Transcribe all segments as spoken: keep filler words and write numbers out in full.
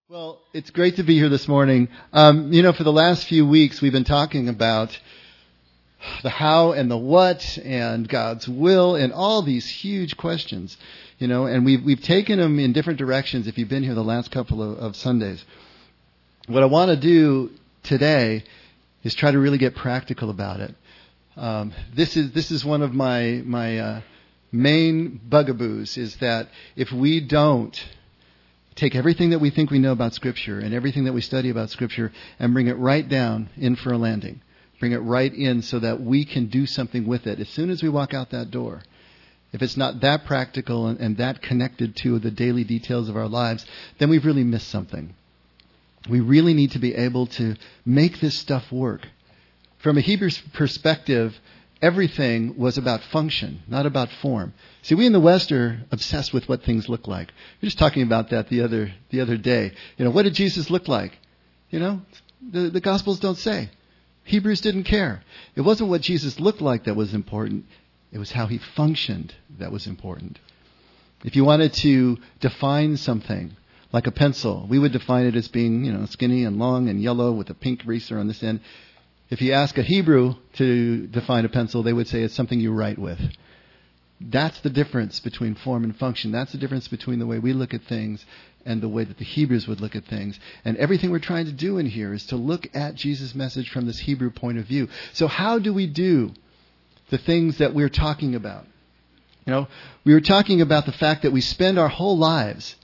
Well, it's great to be here this morning. Um, you know, for the last few weeks, we've been talking about the how and the what and God's will and all these huge questions, you know, and we've, we've taken them in different directions if you've been here the last couple of, of Sundays. What I want to do today is try to really get practical about it. Um, this is, this is one of my, my, uh, main bugaboos is that if we don't take everything that we think we know about Scripture and everything that we study about Scripture and bring it right down in for a landing. Bring it right in so that we can do something with it as soon as we walk out that door. If it's not that practical and, and that connected to the daily details of our lives, then we've really missed something. We really need to be able to make this stuff work. From a Hebrew perspective, everything was about function, not about form. See, we in the West are obsessed with what things look like. We were just talking about that the other the other day. You know, what did Jesus look like? You know, the, the Gospels don't say. Hebrews didn't care. It wasn't what Jesus looked like that was important. It was how he functioned that was important. If you wanted to define something, like a pencil, we would define it as being, you know, skinny and long and yellow with a pink eraser on this end. If you ask a Hebrew to define a pencil, they would say it's something you write with. That's the difference between form and function. That's the difference between the way we look at things and the way that the Hebrews would look at things. And everything we're trying to do in here is to look at Jesus' message from this Hebrew point of view. So how do we do the things that we're talking about? You know, we were talking about the fact that we spend our whole lives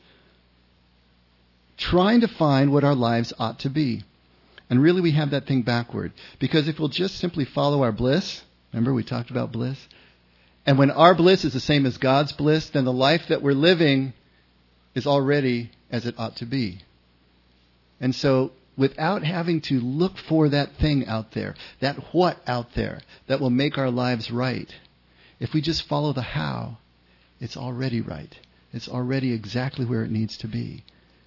trying to find what our lives ought to be. And really we have that thing backward. Because if we'll just simply follow our bliss, remember we talked about bliss? And when our bliss is the same as God's bliss, then the life that we're living is already as it ought to be. And so without having to look for that thing out there, that what out there that will make our lives right, if we just follow the how, it's already right. It's already exactly where it needs to be.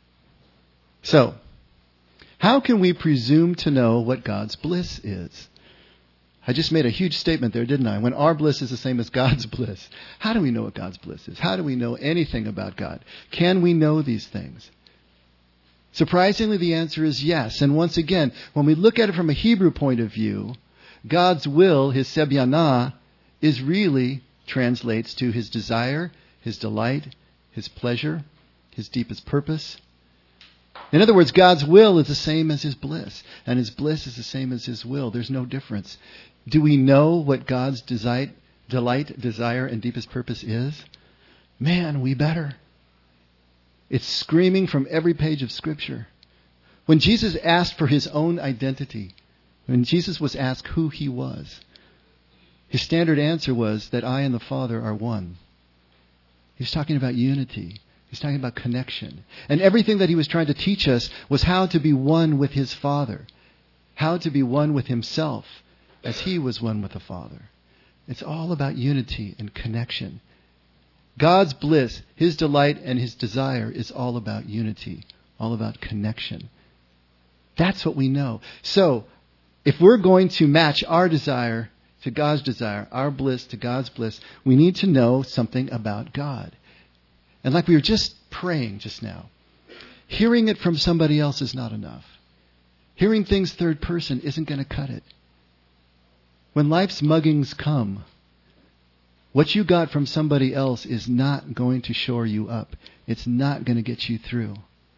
So, how can we presume to know what God's bliss is? I just made a huge statement there, didn't I? When our bliss is the same as God's bliss. How do we know what God's bliss is? How do we know anything about God? Can we know these things? Surprisingly, the answer is yes. And once again, when we look at it from a Hebrew point of view, God's will, his sebyanah, is really translates to his desire, his delight, his pleasure, his deepest purpose. In other words, God's will is the same as his bliss, and his bliss is the same as his will. There's no difference. Do we know what God's delight, delight, desire, and deepest purpose is? Man, we better. It's screaming from every page of Scripture. When Jesus asked for his own identity, when Jesus was asked who he was, his standard answer was that I and the Father are one. He was talking about unity. He's talking about connection. And everything that he was trying to teach us was how to be one with his Father. How to be one with himself as he was one with the Father. It's all about unity and connection. God's bliss, his delight, and his desire is all about unity. All about connection. That's what we know. So, if we're going to match our desire to God's desire, our bliss to God's bliss, we need to know something about God. And like we were just praying just now, hearing it from somebody else is not enough. Hearing things third person isn't going to cut it. When life's muggings come, what you got from somebody else is not going to shore you up. It's not going to get you through.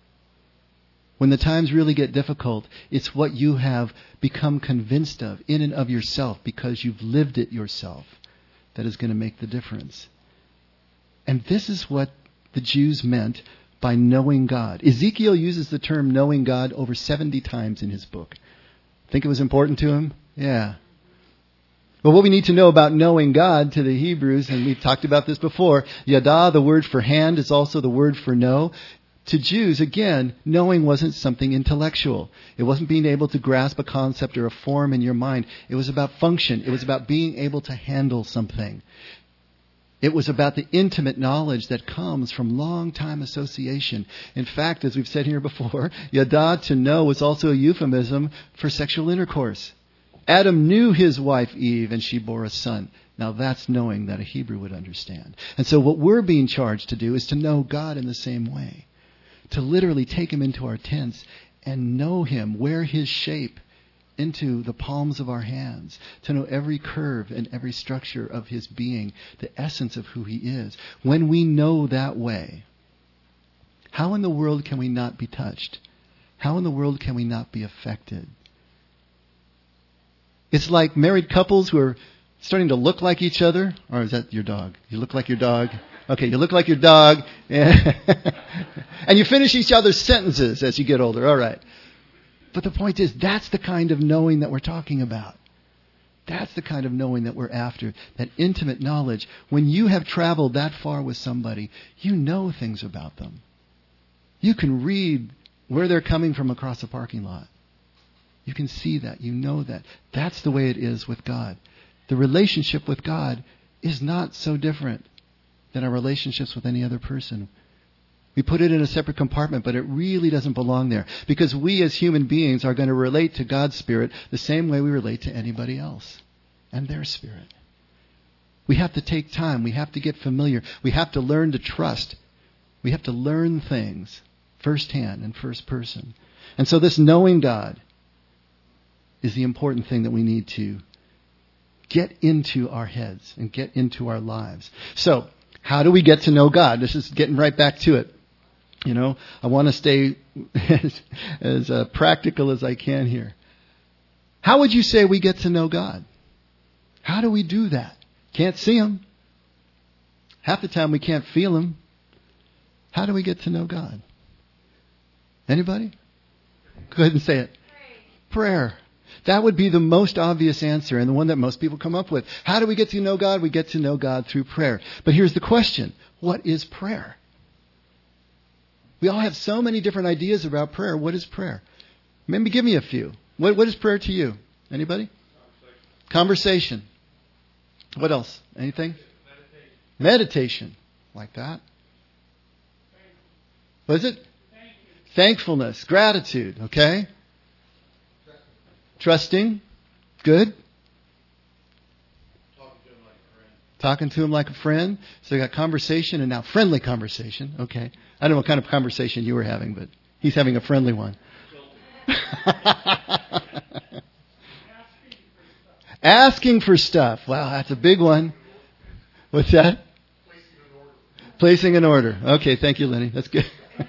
When the times really get difficult, it's what you have become convinced of in and of yourself because you've lived it yourself that is going to make the difference. And this is what the Jews meant by knowing God. Ezekiel uses the term knowing God over seventy times in his book. Think it was important to him? Yeah. But what we need to know about knowing God to the Hebrews, and we've talked about this before, yada, the word for hand, is also the word for know. To Jews, again, knowing wasn't something intellectual. It wasn't being able to grasp a concept or a form in your mind. It was about function. It was about being able to handle something. It was about the intimate knowledge that comes from long time association. In fact, as we've said here before, yada, to know, was also a euphemism for sexual intercourse. Adam knew his wife Eve and she bore a son. Now that's knowing that a Hebrew would understand. And so what we're being charged to do is to know God in the same way. to literally take him into our tents and know him, wear his shape into the palms of our hands, to know every curve and every structure of his being, the essence of who he is. When we know that way, how in the world can we not be touched? How in the world can we not be affected? It's like married couples who are starting to look like each other. Or is that your dog? You look like your dog? Okay, you look like your dog. And you finish each other's sentences as you get older. All right. But the point is, that's the kind of knowing that we're talking about. That's the kind of knowing that we're after. That intimate knowledge. When you have traveled that far with somebody, you know things about them. You can read where they're coming from across a parking lot. You can see that. You know that. That's the way it is with God. The relationship with God is not so different than our relationships with any other person. We put it in a separate compartment, but it really doesn't belong there. Because we as human beings are going to relate to God's Spirit the same way we relate to anybody else and their spirit. We have to take time. We have to get familiar. We have to learn to trust. We have to learn things firsthand and first person. And so this knowing God is the important thing that we need to get into our heads and get into our lives. So, how do we get to know God? This is getting right back to it. You know, I want to stay as, as uh, practical as I can here. How would you say we get to know God? How do we do that? Can't see Him. Half the time we can't feel Him. How do we get to know God? Anybody? Go ahead and say it. Prayer. Prayer. That would be the most obvious answer and the one that most people come up with. How do we get to know God? We get to know God through prayer. But here's the question. What is prayer? We all have so many different ideas about prayer. What is prayer? Maybe give me a few. What, what is prayer to you? Anybody? Conversation. Conversation. What else? Anything? Meditation. Meditation. Like that. What is it? Thankfulness. Gratitude. Okay. Trusting. Good. Talking to him like a friend. Talking to him like a friend. So we got conversation and now friendly conversation. Okay. I don't know what kind of conversation you were having, but he's having a friendly one. Asking for stuff. Wow, that's a big one. What's that? Placing an order. Placing an order. Okay, thank you, Lenny. That's good.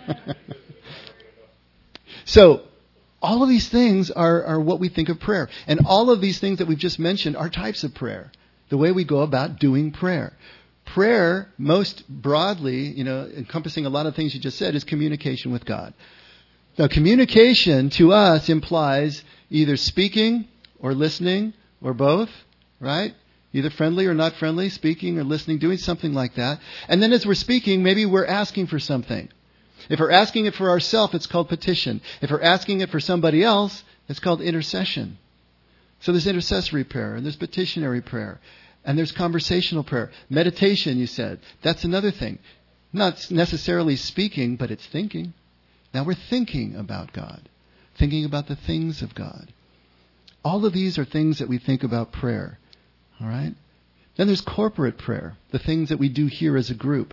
So, all of these things are, are what we think of prayer. And all of these things that we've just mentioned are types of prayer. The way we go about doing prayer. Prayer, most broadly, you know, encompassing a lot of things you just said, is communication with God. Now, communication to us implies either speaking or listening or both, right? Either friendly or not friendly, speaking or listening, doing something like that. And then as we're speaking, maybe we're asking for something. If we're asking it for ourselves, it's called petition. If we're asking it for somebody else, it's called intercession. So there's intercessory prayer, and there's petitionary prayer, and there's conversational prayer. Meditation, you said. That's another thing. Not necessarily speaking, but it's thinking. Now we're thinking about God, thinking about the things of God. All of these are things that we think about prayer. All right? Then there's corporate prayer, the things that we do here as a group.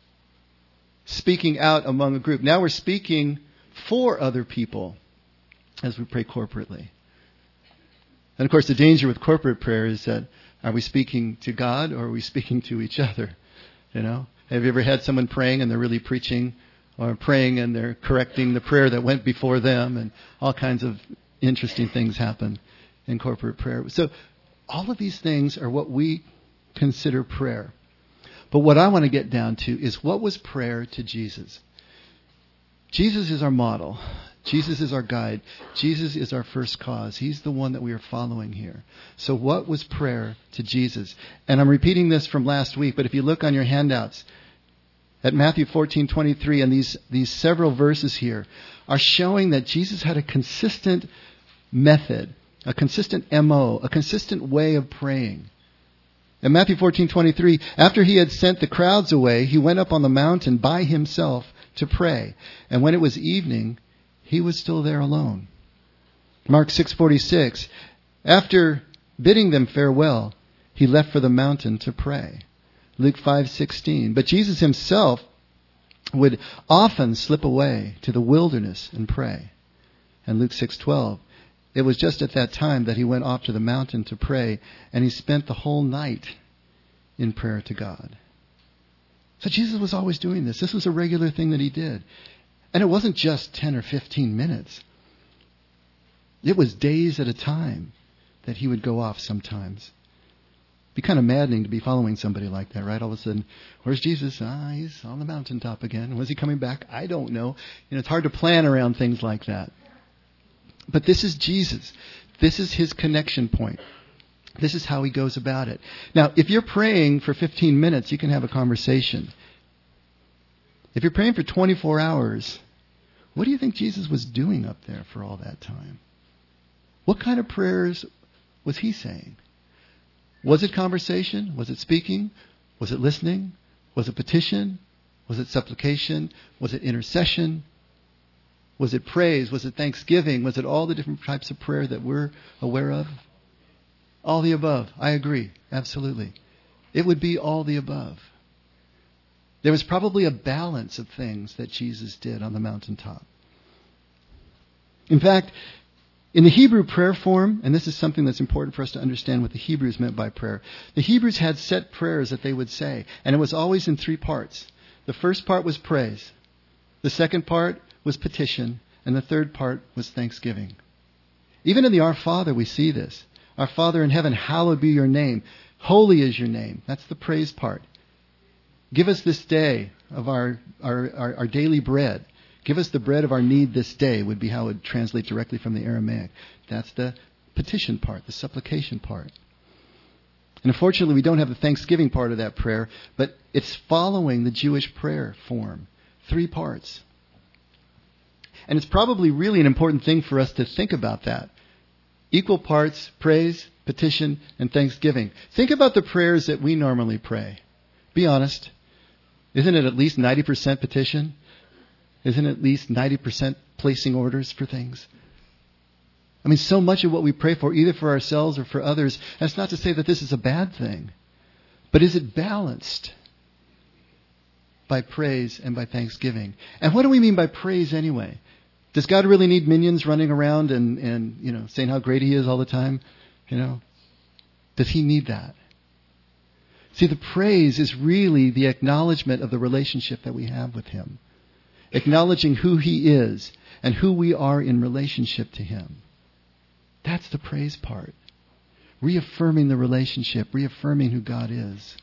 Speaking out among a group. Now we're speaking for other people as we pray corporately. And of course, the danger with corporate prayer is that are we speaking to God or are we speaking to each other? You know, have you ever had someone praying and they're really preaching, or praying and they're correcting the prayer that went before them, and all kinds of interesting things happen in corporate prayer. So all of these things are what we consider prayer. But what I want to get down to is, what was prayer to Jesus? Jesus is our model. Jesus is our guide. Jesus is our first cause. He's the one that we are following here. So what was prayer to Jesus? And I'm repeating this from last week, but if you look on your handouts at Matthew fourteen twenty-three, and these, these several verses here are showing that Jesus had a consistent method, a consistent M O, a consistent way of praying. In Matthew fourteen twenty-three, after he had sent the crowds away, he went up on the mountain by himself to pray. And when it was evening, he was still there alone. Mark six forty-six, after bidding them farewell, he left for the mountain to pray. Luke five sixteen, but Jesus himself would often slip away to the wilderness and pray. And Luke six twelve, it was just at that time that he went off to the mountain to pray, and he spent the whole night in prayer to God. So Jesus was always doing this. This was a regular thing that he did. And it wasn't just ten or fifteen minutes. It was days at a time that he would go off sometimes. It'd be kind of maddening to be following somebody like that, right? All of a sudden, where's Jesus? Ah, he's on the mountaintop again. Was he coming back? I don't know. You know, it's hard to plan around things like that. But this is Jesus. This is his connection point. This is how he goes about it. Now, if you're praying for fifteen minutes, you can have a conversation. If you're praying for twenty-four hours, what do you think Jesus was doing up there for all that time? What kind of prayers was he saying? Was it conversation? Was it speaking? Was it listening? Was it petition? Was it supplication? Was it intercession? Was it praise? Was it thanksgiving? Was it all the different types of prayer that we're aware of? All the above. I agree. Absolutely. It would be all the above. There was probably a balance of things that Jesus did on the mountaintop. In fact, in the Hebrew prayer form, and this is something that's important for us to understand what the Hebrews meant by prayer, the Hebrews had set prayers that they would say, and it was always in three parts. The first part was praise. The second part was petition, and the third part was thanksgiving. Even in the Our Father, we see this. Our Father in heaven, hallowed be your name. Holy is your name. That's the praise part. Give us this day of our, our, our, our daily bread. Give us the bread of our need this day would be how it would translate directly from the Aramaic. That's the petition part, the supplication part. And unfortunately, we don't have the thanksgiving part of that prayer, but it's following the Jewish prayer form. Three parts. And it's probably really an important thing for us to think about that. Equal parts, praise, petition, and thanksgiving. Think about the prayers that we normally pray. Be honest. Isn't it at least ninety percent petition? Isn't it at least ninety percent placing orders for things? I mean, so much of what we pray for, either for ourselves or for others, that's not to say that this is a bad thing. But is it balanced by praise and by thanksgiving? And what do we mean by praise anyway? Does God really need minions running around and, and, you know, saying how great he is all the time? You know, does he need that? See, the praise is really the acknowledgement of the relationship that we have with him. Acknowledging who he is and who we are in relationship to him. That's the praise part. Reaffirming the relationship, reaffirming who God is.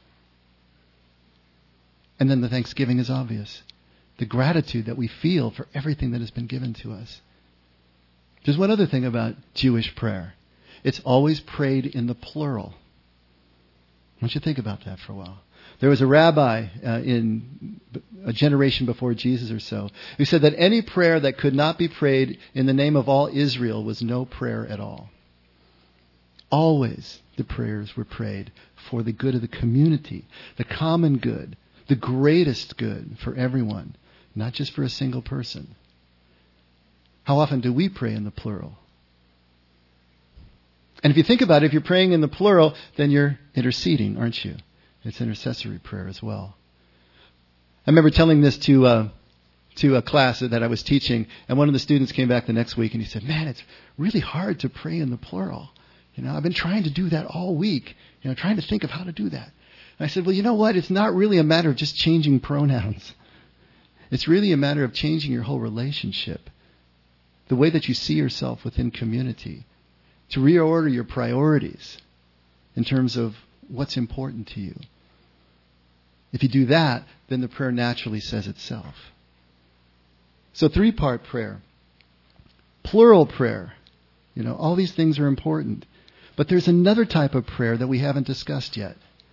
And then the thanksgiving is obvious. The gratitude that we feel for everything that has been given to us. There's one other thing about Jewish prayer. It's always prayed in the plural. I want you to think about that for a while. There was a rabbi uh, in a generation before Jesus or so who said that any prayer that could not be prayed in the name of all Israel was no prayer at all. Always the prayers were prayed for the good of the community, the common good, the greatest good for everyone, not just for a single person. How often do we pray in the plural? And if you think about it, if you're praying in the plural, then you're interceding, aren't you? It's intercessory prayer as well. I remember telling this to uh, to a class that I was teaching, and one of the students came back the next week and he said, "Man, it's really hard to pray in the plural. You know, I've been trying to do that all week. You know, trying to think of how to do that." And I said, "Well, you know what? It's not really a matter of just changing pronouns. It's really a matter of changing your whole relationship, the way that you see yourself within community, to reorder your priorities in terms of what's important to you. If you do that, then the prayer naturally says itself." So three-part prayer. Plural prayer. You know, all these things are important. But there's another type of prayer that we haven't discussed yet.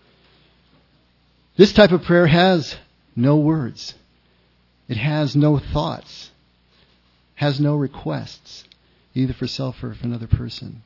This type of prayer has no words. It has no thoughts. Has no requests, either for self or for another person.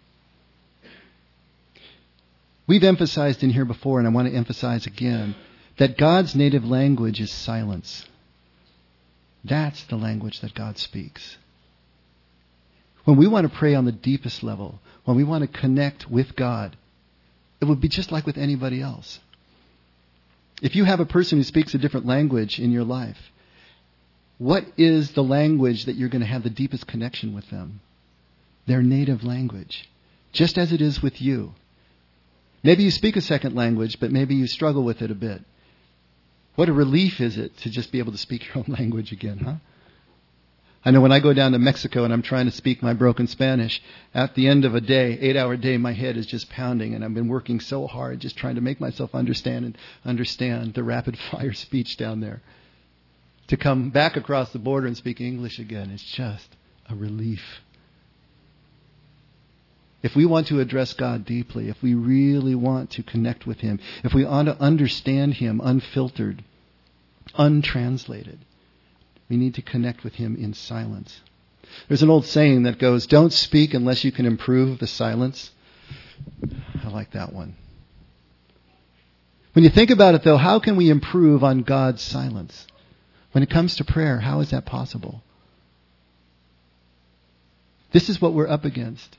We've emphasized in here before, and I want to emphasize again, that God's native language is silence. That's the language that God speaks. When we want to pray on the deepest level, when we want to connect with God, it would be just like with anybody else. If you have a person who speaks a different language in your life, What is the language that you're going to have the deepest connection with them? Their native language. Just as it is with you. Maybe you speak a second language, but maybe you struggle with it a bit. What a relief is it to just be able to speak your own language again, huh? I know when I go down to Mexico and I'm trying to speak my broken Spanish, at the end of a day, eight-hour day, my head is just pounding, and I've been working so hard just trying to make myself understand and understand the rapid-fire speech down there. To come back across the border and speak English again is just a relief. If we want to address God deeply, if we really want to connect with Him, if we want to understand Him unfiltered, untranslated, we need to connect with Him in silence. There's an old saying that goes, don't speak unless you can improve the silence. I like that one. When you think about it, though, how can we improve on God's silence? When it comes to prayer, how is that possible? This is what we're up against.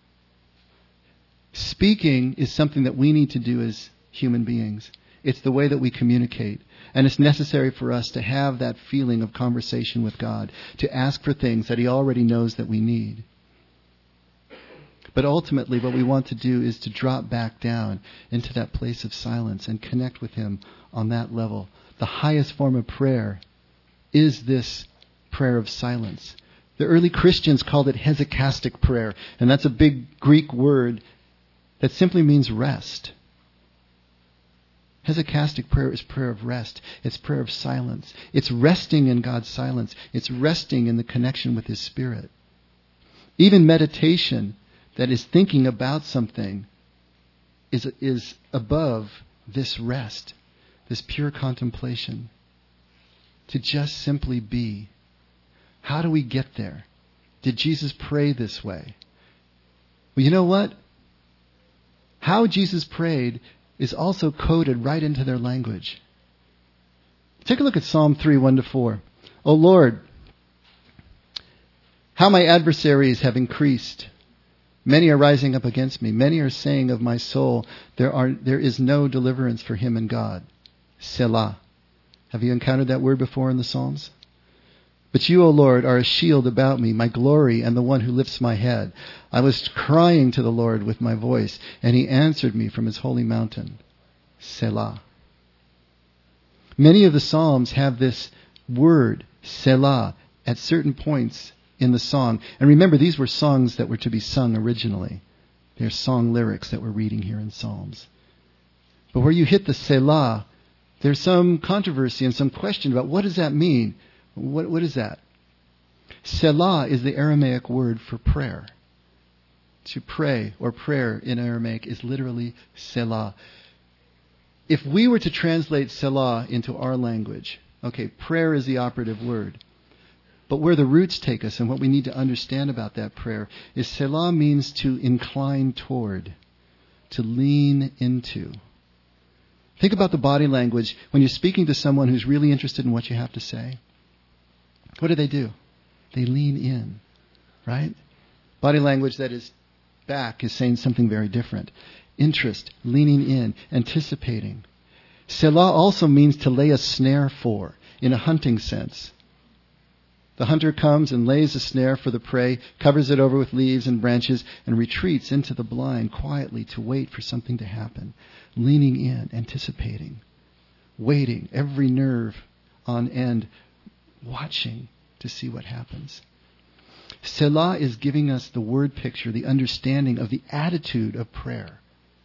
Speaking is something that we need to do as human beings. It's the way that we communicate. And it's necessary for us to have that feeling of conversation with God, to ask for things that He already knows that we need. But ultimately, what we want to do is to drop back down into that place of silence and connect with Him on that level. The highest form of prayer is this prayer of silence. The early Christians called it hesychastic prayer, and that's a big Greek word that simply means rest. Hesychastic prayer is prayer of rest. It's prayer of silence. It's resting in God's silence. It's resting in the connection with His Spirit. Even meditation that is thinking about something is, is above this rest, this pure contemplation. To just simply be. How do we get there? Did Jesus pray this way? Well, you know what? How Jesus prayed is also coded right into their language. Take a look at Psalm three, one to four. O Lord, how my adversaries have increased. Many are rising up against me. Many are saying of my soul, there are there is no deliverance for him in God. Selah. Have you encountered that word before in the Psalms? But you, O Lord, are a shield about me, my glory, and the one who lifts my head. I was crying to the Lord with my voice, and He answered me from His holy mountain. Selah. Many of the Psalms have this word, Selah, at certain points in the song. And remember, these were songs that were to be sung originally. They're song lyrics that we're reading here in Psalms. But where you hit the Selah, there's some controversy and some question about what does that mean? What, what is that? Selah is the Aramaic word for prayer. To pray or prayer in Aramaic is literally Selah. If we were to translate Selah into our language, okay, prayer is the operative word. But where the roots take us and what we need to understand about that prayer is Selah means to incline toward, to lean into. Think about the body language when you're speaking to someone who's really interested in what you have to say. What do they do? They lean in, right? Body language that is back is saying something very different. Interest, leaning in, anticipating. Selah also means to lay a snare for, in a hunting sense. The hunter comes and lays a snare for the prey, covers it over with leaves and branches, and retreats into the blind quietly to wait for something to happen. Leaning in, anticipating, waiting, every nerve on end, watching to see what happens. Selah is giving us the word picture, the understanding of the attitude of prayer.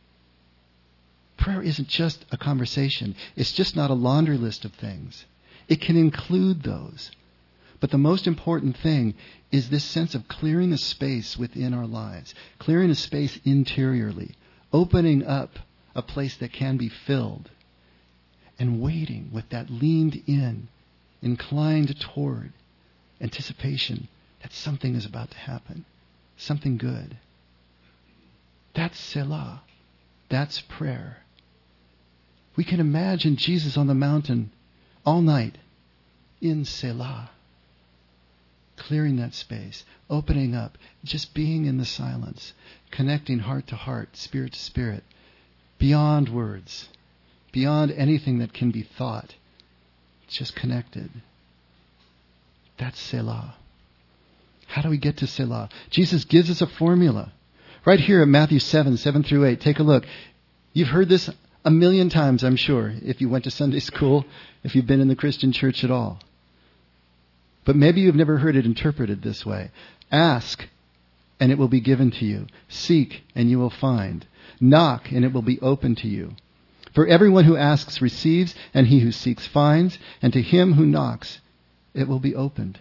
Prayer isn't just a conversation. It's just not a laundry list of things. It can include those. But the most important thing is this sense of clearing a space within our lives, clearing a space interiorly, opening up a place that can be filled, and waiting with that leaned in, inclined toward anticipation that something is about to happen, something good. That's Selah. That's prayer. We can imagine Jesus on the mountain all night in Selah, clearing that space, opening up, just being in the silence, connecting heart to heart, spirit to spirit, beyond words, beyond anything that can be thought, just connected. That's Selah. How do we get to Selah? Jesus gives us a formula. Right here at Matthew seven, seven through eight. Take a look. You've heard this a million times, I'm sure, if you went to Sunday school, if you've been in the Christian church at all. But maybe you've never heard it interpreted this way. Ask, and it will be given to you. Seek, and you will find. Knock, and it will be open to you. For everyone who asks receives, and he who seeks finds, and to him who knocks it will be opened.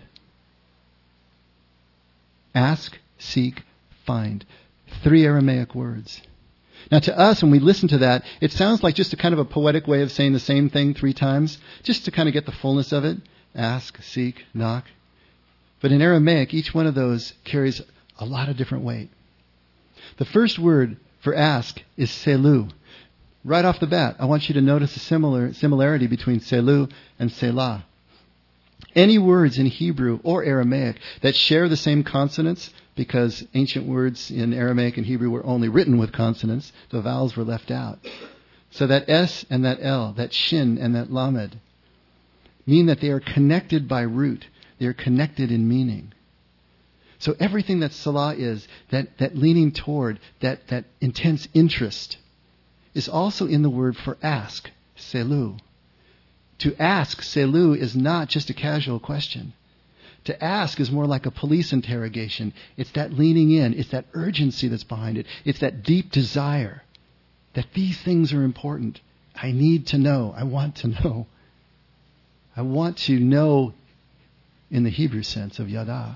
Ask, seek, find. Three Aramaic words. Now to us, when we listen to that, it sounds like just a kind of a poetic way of saying the same thing three times, just to kind of get the fullness of it. Ask, seek, knock. But in Aramaic, each one of those carries a lot of different weight. The first word for ask is selu. Right off the bat, I want you to notice a similar similarity between selu and selah. Any words in Hebrew or Aramaic that share the same consonants, because ancient words in Aramaic and Hebrew were only written with consonants, the vowels were left out. So that S and that L, that shin and that lamed, mean that they are connected by root. They are connected in meaning. So everything that Salah is, that, that leaning toward, that, that intense interest, is also in the word for ask, selu. To ask, selu, is not just a casual question. To ask is more like a police interrogation. It's that leaning in. It's that urgency that's behind it. It's that deep desire that these things are important. I need to know. I want to know. I want to know in the Hebrew sense of yada.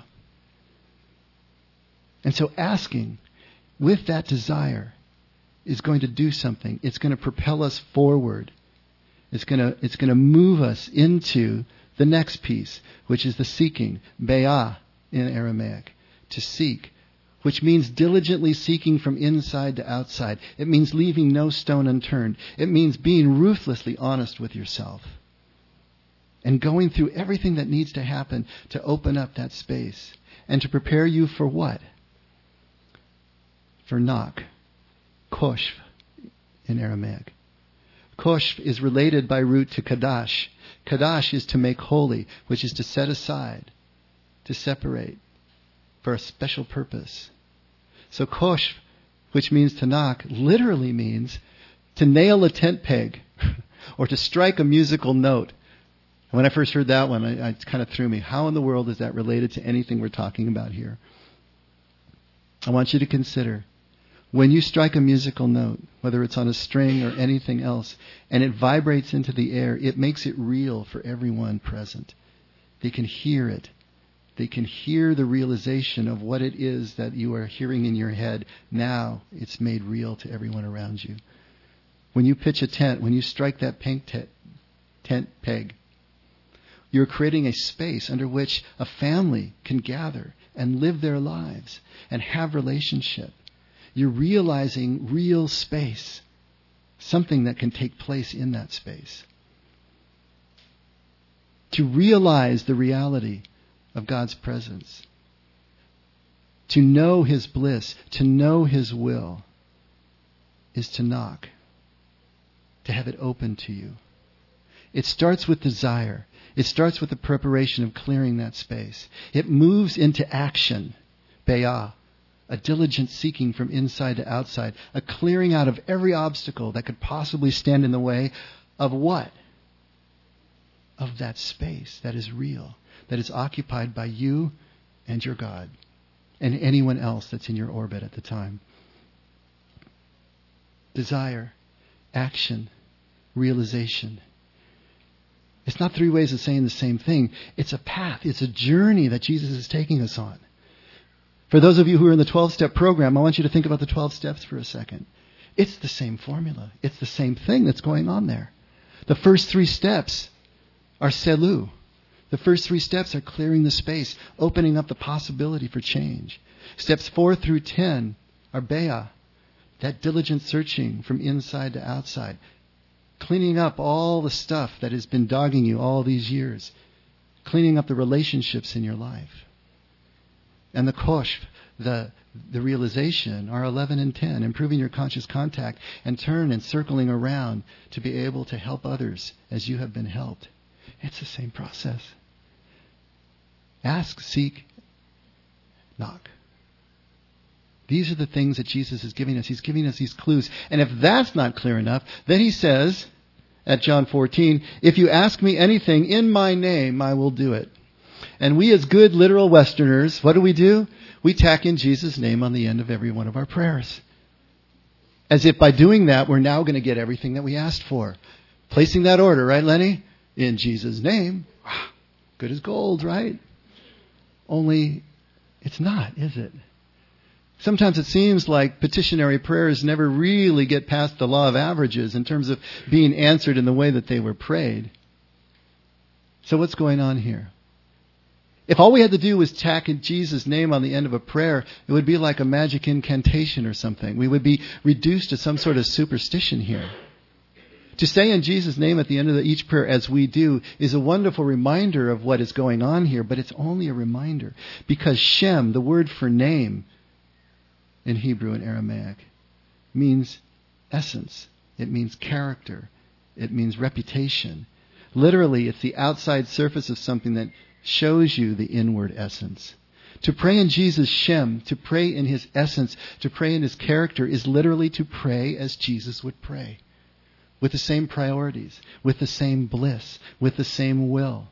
And so asking with that desire is going to do something. It's going to propel us forward. It's going to, it's going to move us into the next piece, which is the seeking, be'ah in Aramaic, to seek, which means diligently seeking from inside to outside. It means leaving no stone unturned. It means being ruthlessly honest with yourself and going through everything that needs to happen to open up that space and to prepare you for what? For knock, koshv in Aramaic. Koshv is related by root to kadash. Kadash is to make holy, which is to set aside, to separate for a special purpose. So koshv, which means to knock, literally means to nail a tent peg or to strike a musical note. When I first heard that one, I, it kind of threw me. How in the world is that related to anything we're talking about here? I want you to consider, when you strike a musical note, whether it's on a string or anything else, and it vibrates into the air, it makes it real for everyone present. They can hear it. They can hear the realization of what it is that you are hearing in your head. Now it's made real to everyone around you. When you pitch a tent, when you strike that pink te- tent peg, you're creating a space under which a family can gather and live their lives and have relationship. You're realizing real space, something that can take place in that space. To realize the reality of God's presence, to know His bliss, to know His will, is to knock, to have it open to you. It starts with desire. It starts with the preparation of clearing that space. It moves into action, be'ah. A diligent seeking from inside to outside. A clearing out of every obstacle that could possibly stand in the way of what? Of that space that is real, that is occupied by you and your God and anyone else that's in your orbit at the time. Desire, action, realization. It's not three ways of saying the same thing. It's a path. It's a journey that Jesus is taking us on. For those of you who are in the twelve-step program, I want you to think about the twelve steps for a second. It's the same formula. It's the same thing that's going on there. The first three steps are selu. The first three steps are clearing the space, opening up the possibility for change. Steps four through ten are be'ah, that diligent searching from inside to outside, cleaning up all the stuff that has been dogging you all these years, cleaning up the relationships in your life. And the koshv, the, the realization, are eleven and ten, improving your conscious contact and turn and circling around to be able to help others as you have been helped. It's the same process. Ask, seek, knock. These are the things that Jesus is giving us. He's giving us these clues. And if that's not clear enough, then he says at John fourteen, if you ask me anything in my name, I will do it. And we as good literal Westerners, what do we do? We tack in Jesus' name on the end of every one of our prayers. As if by doing that, we're now going to get everything that we asked for. Placing that order, right, Lenny? In Jesus' name. Wow, good as gold, right? Only it's not, is it? Sometimes it seems like petitionary prayers never really get past the law of averages in terms of being answered in the way that they were prayed. So what's going on here? If all we had to do was tack in Jesus' name on the end of a prayer, it would be like a magic incantation or something. We would be reduced to some sort of superstition here. To say in Jesus' name at the end of each prayer as we do is a wonderful reminder of what is going on here, but it's only a reminder. Because Shem, the word for name in Hebrew and Aramaic, means essence. It means character. It means reputation. Literally, it's the outside surface of something that shows you the inward essence. To pray in Jesus' Shem, to pray in his essence, to pray in his character is literally to pray as Jesus would pray. With the same priorities, with the same bliss, with the same will.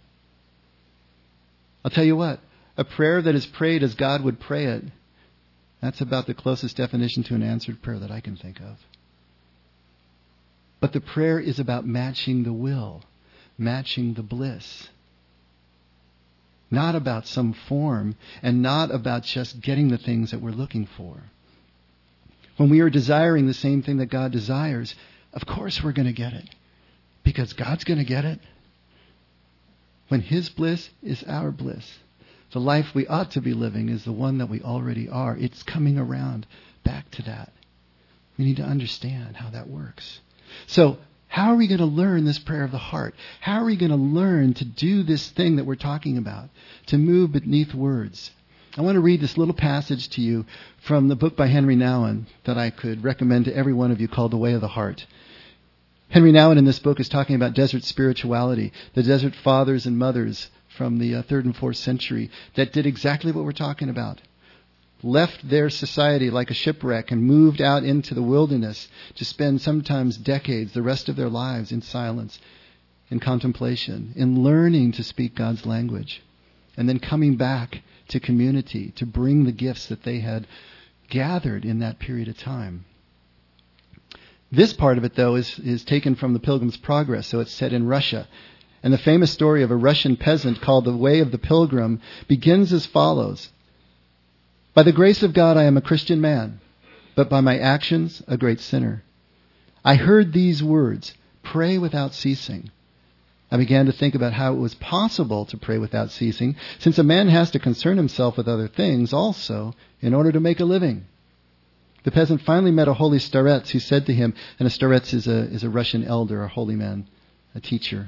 I'll tell you what, a prayer that is prayed as God would pray it, that's about the closest definition to an answered prayer that I can think of. But the prayer is about matching the will, matching the bliss. Not about some form, and not about just getting the things that we're looking for. When we are desiring the same thing that God desires, of course we're going to get it. Because God's going to get it. When his bliss is our bliss. The life we ought to be living is the one that we already are. It's coming around back to that. We need to understand how that works. So, how are we going to learn this prayer of the heart? How are we going to learn to do this thing that we're talking about? To move beneath words. I want to read this little passage to you from the book by Henry Nouwen that I could recommend to every one of you called The Way of the Heart. Henry Nouwen in this book is talking about desert spirituality, the desert fathers and mothers from the uh, third and fourth century that did exactly what we're talking about. Left their society like a shipwreck and moved out into the wilderness to spend sometimes decades, the rest of their lives, in silence, in contemplation, in learning to speak God's language, and then coming back to community to bring the gifts that they had gathered in that period of time. This part of it, though, is, is taken from the Pilgrim's Progress, so it's set in Russia. And the famous story of a Russian peasant called The Way of the Pilgrim begins as follows. By the grace of God, I am a Christian man, but by my actions, a great sinner. I heard these words, pray without ceasing. I began to think about how it was possible to pray without ceasing, since a man has to concern himself with other things also in order to make a living. The peasant finally met a holy starets who said to him, and a starets is a, is a Russian elder, a holy man, a teacher.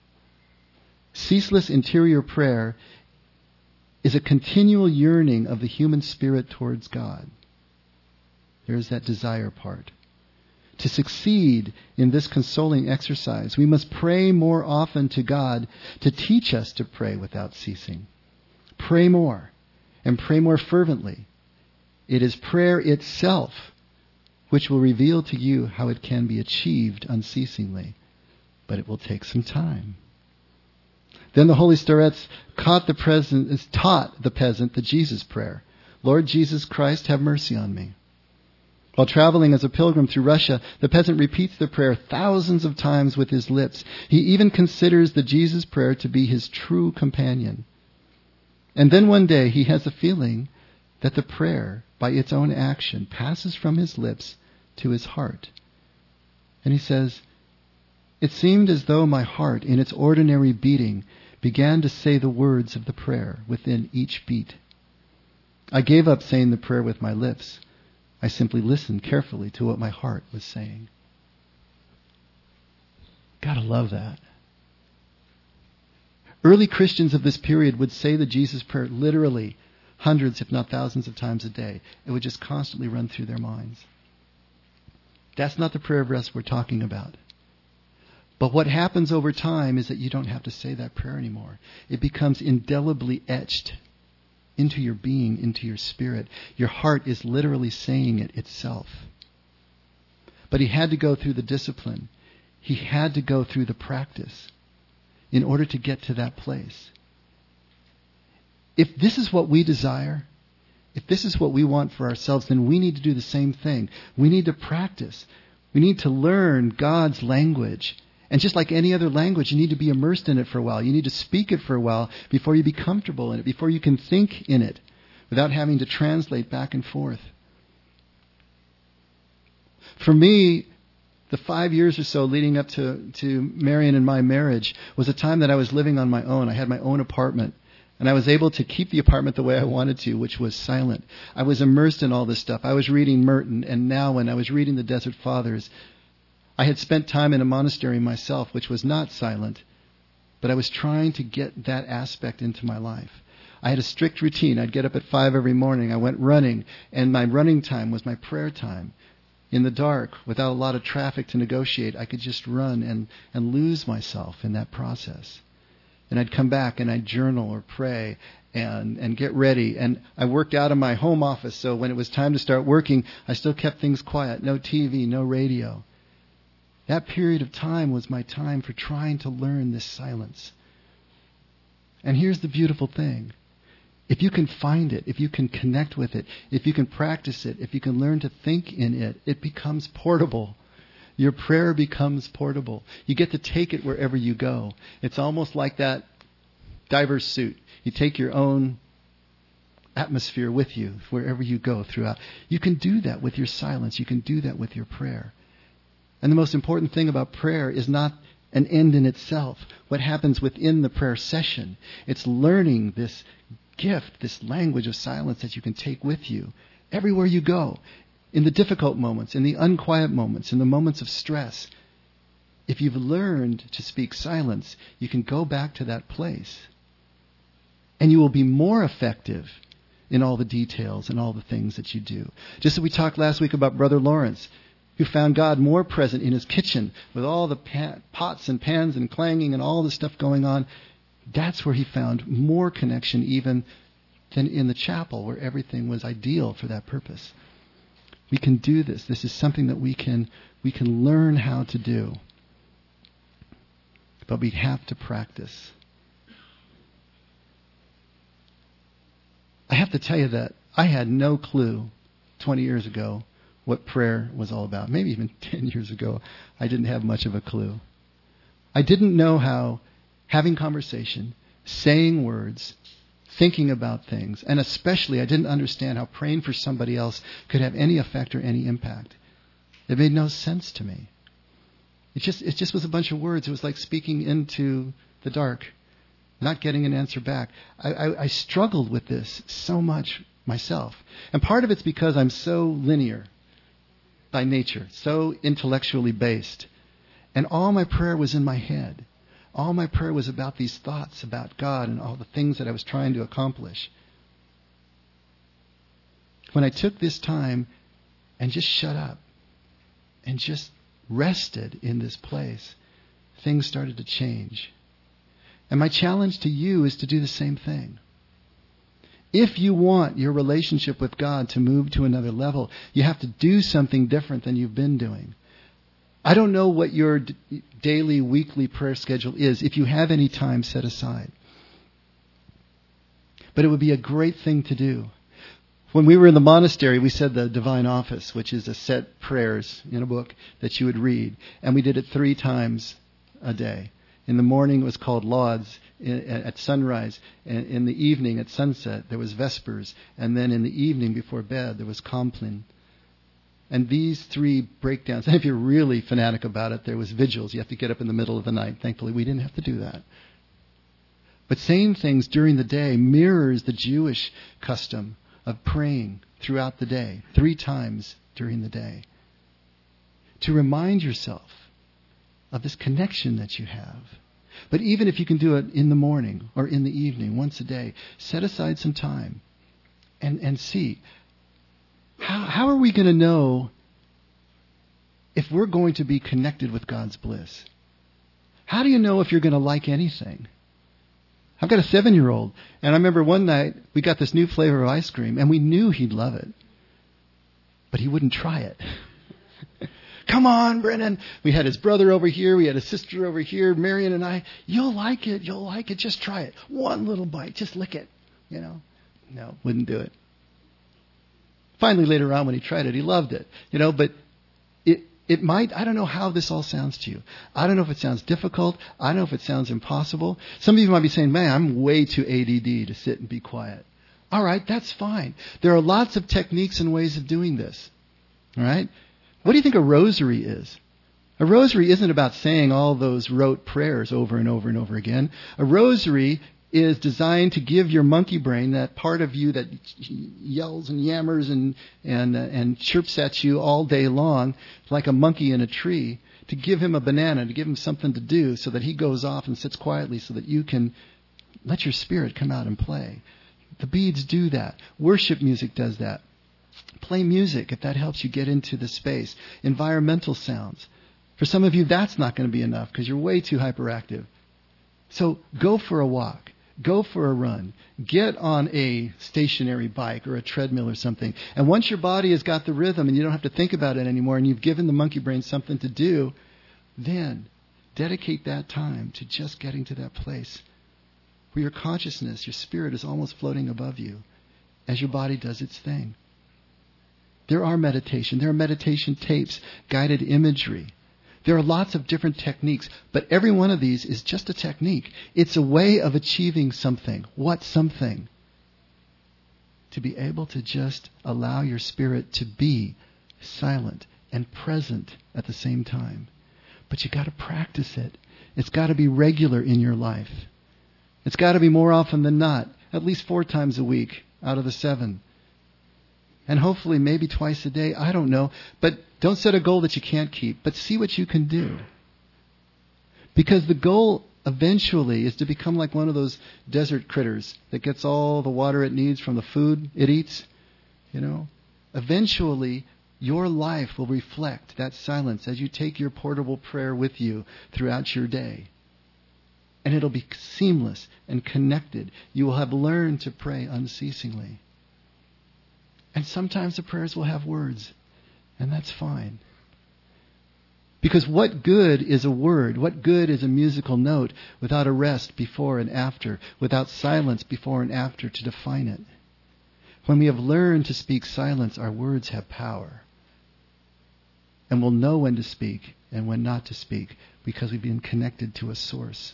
Ceaseless interior prayer is a continual yearning of the human spirit towards God. There's that desire part. To succeed in this consoling exercise, we must pray more often to God to teach us to pray without ceasing. Pray more, and pray more fervently. It is prayer itself which will reveal to you how it can be achieved unceasingly, but it will take some time. Then the holy starets caught the present, taught the peasant the Jesus prayer. Lord Jesus Christ, have mercy on me. While traveling as a pilgrim through Russia, the peasant repeats the prayer thousands of times with his lips. He even considers the Jesus prayer to be his true companion. And then one day he has a feeling that the prayer, by its own action, passes from his lips to his heart. And he says, it seemed as though my heart, in its ordinary beating, began to say the words of the prayer within each beat. I gave up saying the prayer with my lips. I simply listened carefully to what my heart was saying. Gotta love that. Early Christians of this period would say the Jesus prayer literally hundreds, if not thousands of times a day. It would just constantly run through their minds. That's not the prayer of rest we're talking about. But what happens over time is that you don't have to say that prayer anymore. It becomes indelibly etched into your being, into your spirit. Your heart is literally saying it itself. But he had to go through the discipline. He had to go through the practice in order to get to that place. If this is what we desire, if this is what we want for ourselves, then we need to do the same thing. We need to practice. We need to learn God's language. And just like any other language, you need to be immersed in it for a while. You need to speak it for a while before you be comfortable in it, before you can think in it without having to translate back and forth. For me, the five years or so leading up to, to Marion and my marriage was a time that I was living on my own. I had my own apartment. And I was able to keep the apartment the way I wanted to, which was silent. I was immersed in all this stuff. I was reading Merton and Nouwen. I was reading the Desert Fathers. I had spent time in a monastery myself, which was not silent. But I was trying to get that aspect into my life. I had a strict routine. I'd get up at five every morning. I went running. And my running time was my prayer time. In the dark, without a lot of traffic to negotiate, I could just run and, and lose myself in that process. And I'd come back and I'd journal or pray and, and get ready. And I worked out of my home office, so when it was time to start working, I still kept things quiet. No T V, no radio. That period of time was my time for trying to learn this silence. And here's the beautiful thing. If you can find it, if you can connect with it, if you can practice it, if you can learn to think in it, it becomes portable. Your prayer becomes portable. You get to take it wherever you go. It's almost like that diver's suit. You take your own atmosphere with you wherever you go throughout. You can do that with your silence. You can do that with your prayer. And the most important thing about prayer is not an end in itself. What happens within the prayer session. It's learning this gift, this language of silence that you can take with you everywhere you go. In the difficult moments, in the unquiet moments, in the moments of stress. If you've learned to speak silence, you can go back to that place. And you will be more effective in all the details and all the things that you do. Just as we talked last week about Brother Lawrence, who found God more present in his kitchen with all the pa- pots and pans and clanging and all the stuff going on. That's where he found more connection even than in the chapel, where everything was ideal for that purpose. We can do this. This is something that we can we can learn how to do. But we have to practice. I have to tell you that I had no clue twenty years ago what prayer was all about. Maybe even ten years ago, I didn't have much of a clue. I didn't know how having conversation, saying words, thinking about things, and especially I didn't understand how praying for somebody else could have any effect or any impact. It made no sense to me. It just it just was a bunch of words. It was like speaking into the dark, not getting an answer back. I, I, I struggled with this so much myself. And part of it's because I'm so linear by nature, so intellectually based. And all my prayer was in my head. All my prayer was about these thoughts about God and all the things that I was trying to accomplish. When I took this time and just shut up and just rested in this place, things started to change. And my challenge to you is to do the same thing. If you want your relationship with God to move to another level, you have to do something different than you've been doing. I don't know what your d- daily, weekly prayer schedule is, if you have any time set aside. But it would be a great thing to do. When we were in the monastery, we said the Divine Office, which is a set prayers in a book that you would read. And we did it three times a day. In the morning, it was called Lauds at sunrise. And in the evening, at sunset, there was Vespers. And then in the evening, before bed, there was Compline. And these three breakdowns, and if you're really fanatic about it, there was vigils. You have to get up in the middle of the night. Thankfully, we didn't have to do that. But saying things during the day mirrors the Jewish custom of praying throughout the day, three times during the day, to remind yourself of this connection that you have. But even if you can do it in the morning or in the evening, once a day, set aside some time and, and see, how, how are we going to know if we're going to be connected with God's bliss? How do you know if you're going to like anything? I've got a seven-year-old, and I remember one night we got this new flavor of ice cream, and we knew he'd love it. But he wouldn't try it. Come on, Brennan. We had his brother over here. We had his sister over here, Marion and I. You'll like it. You'll like it. Just try it. One little bite. Just lick it. You know? No, wouldn't do it. Finally, later on when he tried it, he loved it. You know, but it it might, I don't know how this all sounds to you. I don't know if it sounds difficult. I don't know if it sounds impossible. Some of you might be saying, man, I'm way too A D D to sit and be quiet. All right, that's fine. There are lots of techniques and ways of doing this. All right? What do you think a rosary is? A rosary isn't about saying all those rote prayers over and over and over again. A rosary is designed to give your monkey brain, that part of you that yells and yammers and and uh, and chirps at you all day long like a monkey in a tree, to give him a banana, to give him something to do so that he goes off and sits quietly so that you can let your spirit come out and play. The beads do that. Worship music does that. Play music if that helps you get into the space. Environmental sounds. For some of you, that's not going to be enough because you're way too hyperactive. So go for a walk. Go for a run. Get on a stationary bike or a treadmill or something. And once your body has got the rhythm and you don't have to think about it anymore and you've given the monkey brain something to do, then dedicate that time to just getting to that place where your consciousness, your spirit is almost floating above you as your body does its thing. There are meditation. There are meditation tapes, guided imagery. There are lots of different techniques, but every one of these is just a technique. It's a way of achieving something. What something? To be able to just allow your spirit to be silent and present at the same time. But you got to practice it. It's got to be regular in your life. It's got to be more often than not, at least four times a week out of the seven. And hopefully maybe twice a day, I don't know. But don't set a goal that you can't keep, but see what you can do. Because the goal eventually is to become like one of those desert critters that gets all the water it needs from the food it eats. You know, eventually your life will reflect that silence as you take your portable prayer with you throughout your day. And it'll be seamless and connected. You will have learned to pray unceasingly. And sometimes the prayers will have words, and that's fine. Because what good is a word? What good is a musical note without a rest before and after, without silence before and after to define it? When we have learned to speak silence, our words have power. And we'll know when to speak and when not to speak because we've been connected to a source.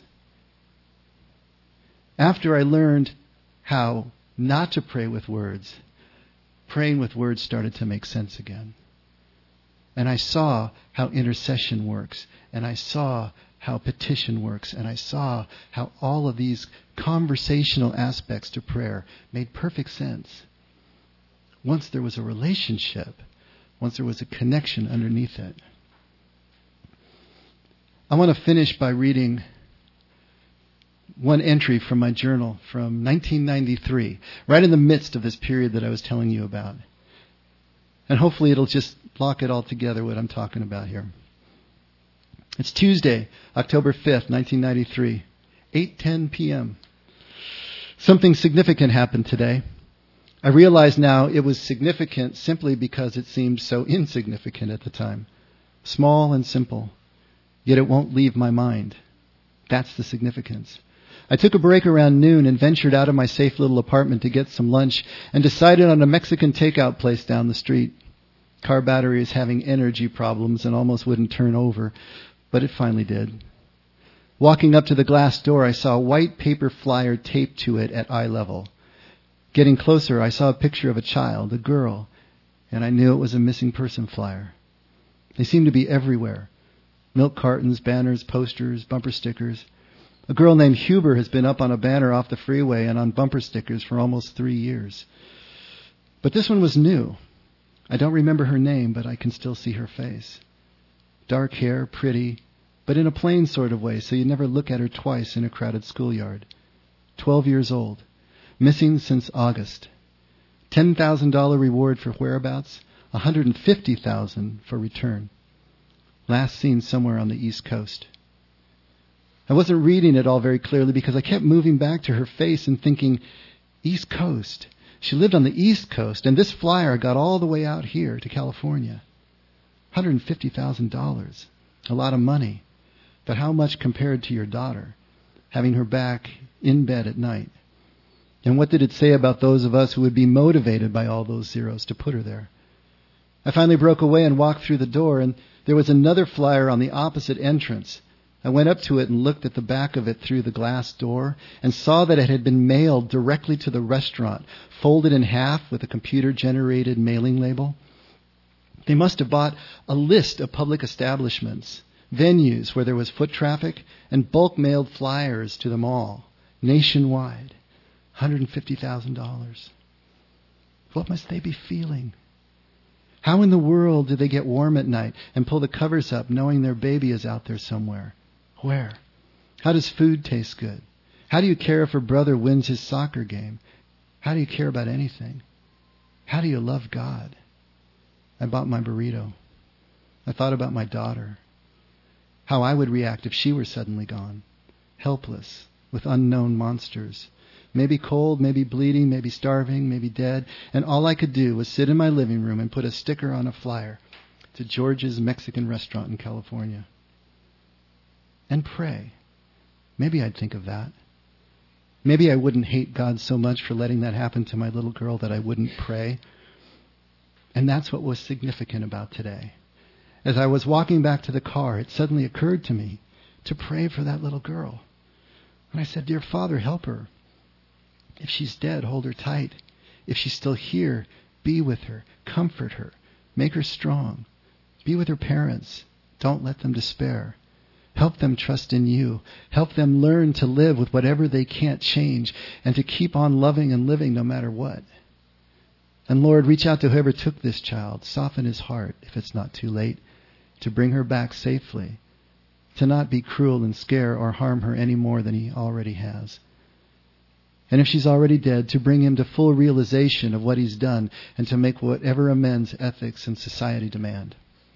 After I learned how not to pray with words, praying with words started to make sense again. And I saw how intercession works. And I saw how petition works. And I saw how all of these conversational aspects to prayer made perfect sense. Once there was a relationship, once there was a connection underneath it. I want to finish by reading one entry from my journal from nineteen ninety-three, right in the midst of this period that I was telling you about. And hopefully it'll just lock it all together, what I'm talking about here. It's Tuesday, October fifth, nineteen ninety-three, eight ten p.m. Something significant happened today. I realize now it was significant simply because it seemed so insignificant at the time. Small and simple, yet it won't leave my mind. That's the significance. I took a break around noon and ventured out of my safe little apartment to get some lunch and decided on a Mexican takeout place down the street. Car battery is having energy problems and almost wouldn't turn over, but it finally did. Walking up to the glass door, I saw a white paper flyer taped to it at eye level. Getting closer, I saw a picture of a child, a girl, and I knew it was a missing person flyer. They seemed to be everywhere. Milk cartons, banners, posters, bumper stickers. A girl named Huber has been up on a banner off the freeway and on bumper stickers for almost three years. But this one was new. I don't remember her name, but I can still see her face. Dark hair, pretty, but in a plain sort of way, so you never look at her twice in a crowded schoolyard. Twelve years old. Missing since August. ten thousand dollars reward for whereabouts, one hundred fifty thousand dollars for return. Last seen somewhere on the East Coast. I wasn't reading it all very clearly because I kept moving back to her face and thinking, East Coast. She lived on the East Coast, and this flyer got all the way out here to California. one hundred fifty thousand dollars. A lot of money. But how much compared to your daughter, having her back in bed at night? And what did it say about those of us who would be motivated by all those zeros to put her there? I finally broke away and walked through the door, and there was another flyer on the opposite entrance. I went up to it and looked at the back of it through the glass door and saw that it had been mailed directly to the restaurant, folded in half with a computer-generated mailing label. They must have bought a list of public establishments, venues where there was foot traffic, and bulk mailed flyers to them all, nationwide. one hundred fifty thousand dollars. What must they be feeling? How in the world do they get warm at night and pull the covers up knowing their baby is out there somewhere? Where? How does food taste good? How do you care if a brother wins his soccer game? How do you care about anything? How do you love God? I bought my burrito. I thought about my daughter. How I would react if she were suddenly gone. Helpless, with unknown monsters. Maybe cold, maybe bleeding, maybe starving, maybe dead. And all I could do was sit in my living room and put a sticker on a flyer to George's Mexican restaurant in California. And pray. Maybe I'd think of that. Maybe I wouldn't hate God so much for letting that happen to my little girl that I wouldn't pray. And that's what was significant about today. As I was walking back to the car, it suddenly occurred to me to pray for that little girl. And I said, Dear Father, help her. If she's dead, hold her tight. If she's still here, be with her. Comfort her. Make her strong. Be with her parents. Don't let them despair. Help them trust in you. Help them learn to live with whatever they can't change and to keep on loving and living no matter what. And Lord, reach out to whoever took this child. Soften his heart, if it's not too late, to bring her back safely, to not be cruel and scare or harm her any more than he already has. And if she's already dead, to bring him to full realization of what he's done and to make whatever amends ethics and society demand.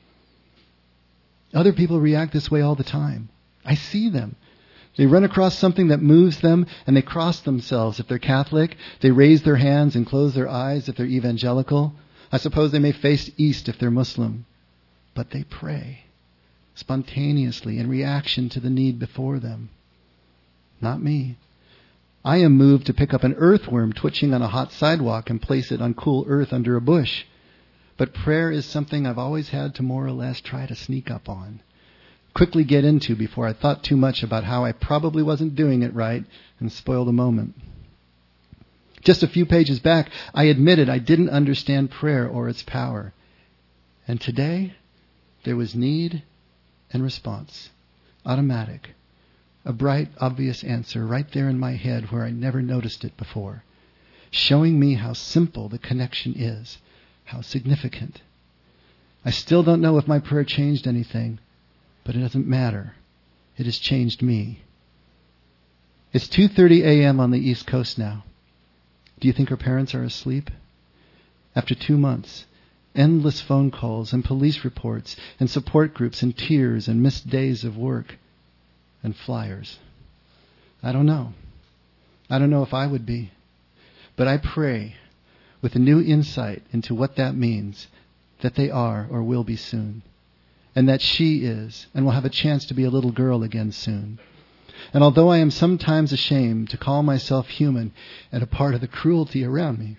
Other people react this way all the time. I see them. They run across something that moves them and they cross themselves if they're Catholic. They raise their hands and close their eyes if they're evangelical. I suppose they may face east if they're Muslim. But they pray spontaneously in reaction to the need before them. Not me. I am moved to pick up an earthworm twitching on a hot sidewalk and place it on cool earth under a bush. But prayer is something I've always had to more or less try to sneak up on. Quickly get into before I thought too much about how I probably wasn't doing it right and spoil the moment. Just a few pages back, I admitted I didn't understand prayer or its power. And today, there was need and response. Automatic. A bright, obvious answer right there in my head where I never noticed it before. Showing me how simple the connection is. How significant. I still don't know if my prayer changed anything, but it doesn't matter. It has changed me. It's two thirty a.m. on the East Coast now. Do you think her parents are asleep? After two months, endless phone calls and police reports and support groups and tears and missed days of work and flyers. I don't know. I don't know if I would be. But I pray with a new insight into what that means, that they are or will be soon. And that she is and will have a chance to be a little girl again soon. And although I am sometimes ashamed to call myself human and a part of the cruelty around me,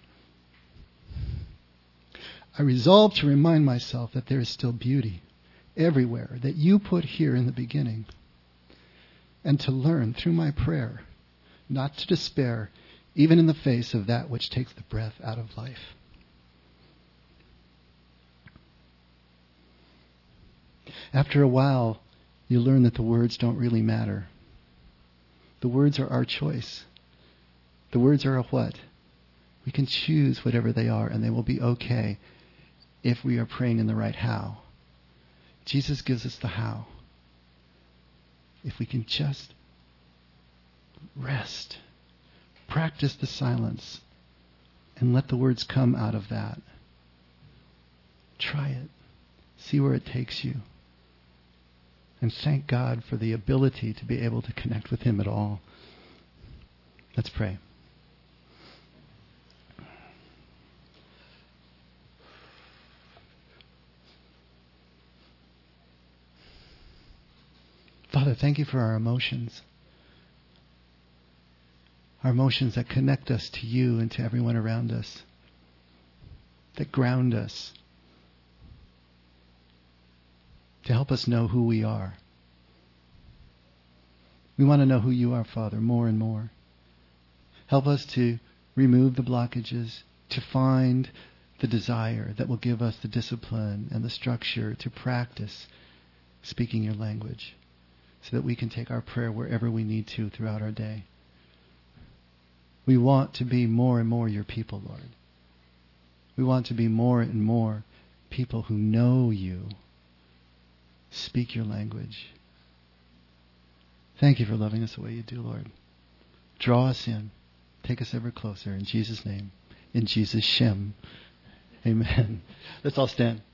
I resolve to remind myself that there is still beauty everywhere that you put here in the beginning. And to learn through my prayer not to despair even in the face of that which takes the breath out of life. After a while, you learn that the words don't really matter. The words are our choice. The words are a what? We can choose whatever they are, and they will be okay if we are praying in the right how. Jesus gives us the how. If we can just rest, practice the silence, and let the words come out of that. Try it. See where it takes you. And thank God for the ability to be able to connect with Him at all. Let's pray. Father, thank you for our emotions. Our emotions that connect us to you and to everyone around us. That ground us. To help us know who we are. We want to know who you are, Father, more and more. Help us to remove the blockages, to find the desire that will give us the discipline and the structure to practice speaking your language, so that we can take our prayer wherever we need to throughout our day. We want to be more and more your people, Lord. We want to be more and more people who know you. Speak your language. Thank you for loving us the way you do, Lord. Draw us in. Take us ever closer. In Jesus' name. In Jesus' Shem. Amen. Let's all stand.